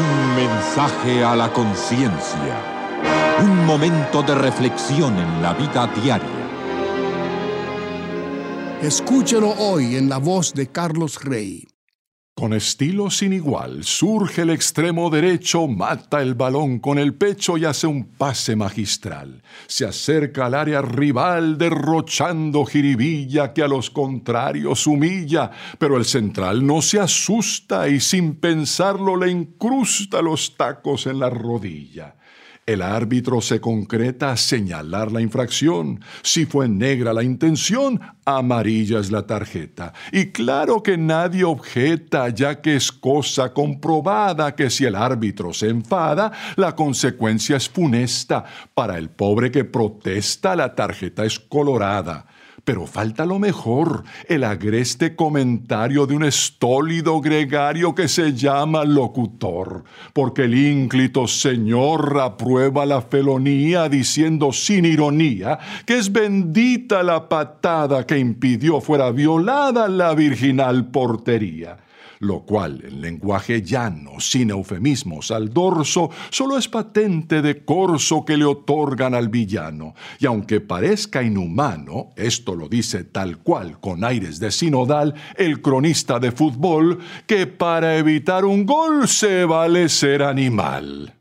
Un mensaje a la conciencia. Un momento de reflexión en la vida diaria. Escúchelo hoy en la voz de Carlos Rey. Con estilo sin igual, surge el extremo derecho, mata el balón con el pecho y hace un pase magistral. Se acerca al área rival derrochando jiribilla que a los contrarios humilla, pero el central no se asusta y sin pensarlo le incrusta los tacos en la rodilla. El árbitro se concreta a señalar la infracción. Si fue negra la intención, amarilla es la tarjeta. Y claro que nadie objeta, ya que es cosa comprobada que si el árbitro se enfada, la consecuencia es funesta. Para el pobre que protesta, la tarjeta es colorada. Pero falta lo mejor, el agreste comentario de un estólido gregario que se llama locutor, porque el ínclito señor aprueba la felonía diciendo sin ironía que es bendita la patada que impidió fuera violada la virginal portería. Lo cual, en lenguaje llano, sin eufemismos al dorso, solo es patente de corso que le otorgan al villano. Y aunque parezca inhumano, esto lo dice tal cual, con aires de sinodal, el cronista de fútbol, que para evitar un gol se vale ser animal.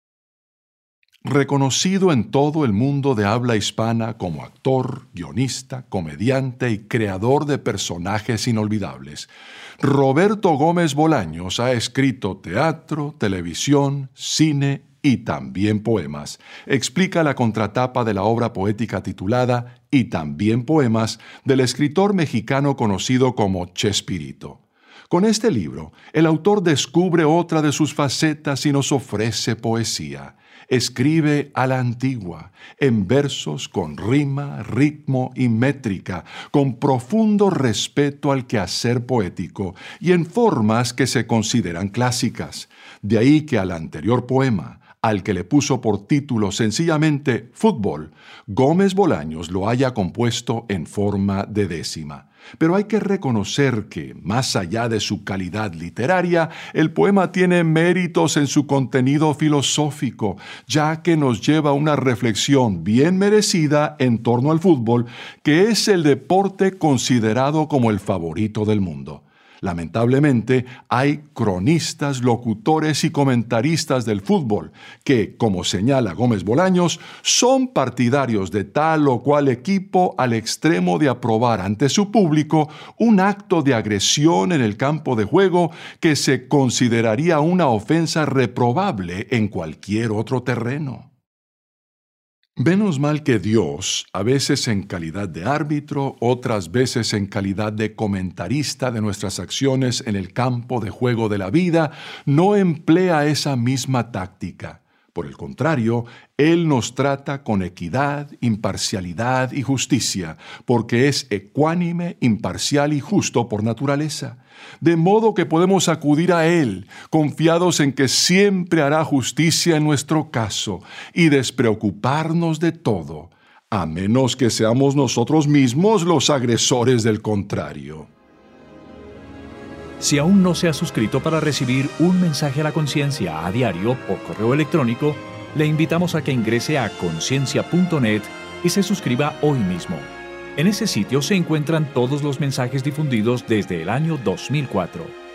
Reconocido en todo el mundo de habla hispana como actor, guionista, comediante y creador de personajes inolvidables, Roberto Gómez Bolaños ha escrito teatro, televisión, cine y también poemas. Explica la contratapa de la obra poética titulada Y también poemas del escritor mexicano conocido como Chespirito. Con este libro, el autor descubre otra de sus facetas y nos ofrece poesía. Escribe a la antigua, en versos con rima, ritmo y métrica, con profundo respeto al quehacer poético y en formas que se consideran clásicas. De ahí que al anterior poema, al que le puso por título sencillamente Fútbol, Gómez Bolaños lo haya compuesto en forma de décima. Pero hay que reconocer que, más allá de su calidad literaria, el poema tiene méritos en su contenido filosófico, ya que nos lleva a una reflexión bien merecida en torno al fútbol, que es el deporte considerado como el favorito del mundo. Lamentablemente, hay cronistas, locutores y comentaristas del fútbol que, como señala Gómez Bolaños, son partidarios de tal o cual equipo al extremo de aprobar ante su público un acto de agresión en el campo de juego que se consideraría una ofensa reprobable en cualquier otro terreno. Menos mal que Dios, a veces en calidad de árbitro, otras veces en calidad de comentarista de nuestras acciones en el campo de juego de la vida, no emplea esa misma táctica. Por el contrario, Él nos trata con equidad, imparcialidad y justicia, porque es ecuánime, imparcial y justo por naturaleza. De modo que podemos acudir a Él, confiados en que siempre hará justicia en nuestro caso, y despreocuparnos de todo, a menos que seamos nosotros mismos los agresores del contrario. Si aún no se ha suscrito para recibir un mensaje a la conciencia a diario por correo electrónico, le invitamos a que ingrese a conciencia.net y se suscriba hoy mismo. En ese sitio se encuentran todos los mensajes difundidos desde el año 2004.